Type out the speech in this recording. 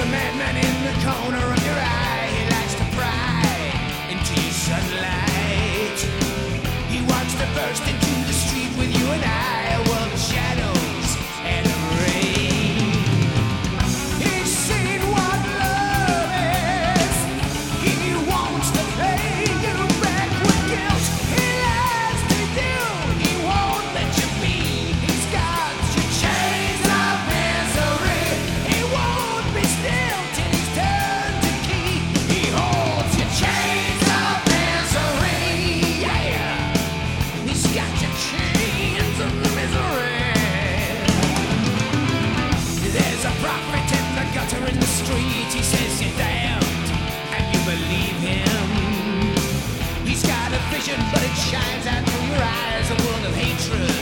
madman in the corner of your eye. He likes to pry into your sunlight. He wants to burst into the street with you and I. A world of shadows and of rain. He's seen what love is. He wants to pay you back with guilt. He lies to you. He won't let you be. He's got your chains of misery. He won't be still till he's turned to key. He holds your chains of misery. Yeah, he's got your chains of misery. There's a prophet in the gutter in the street. He says you're damned, and you believe him. He's got a vision, but it shines out through your eyes. A world of hatred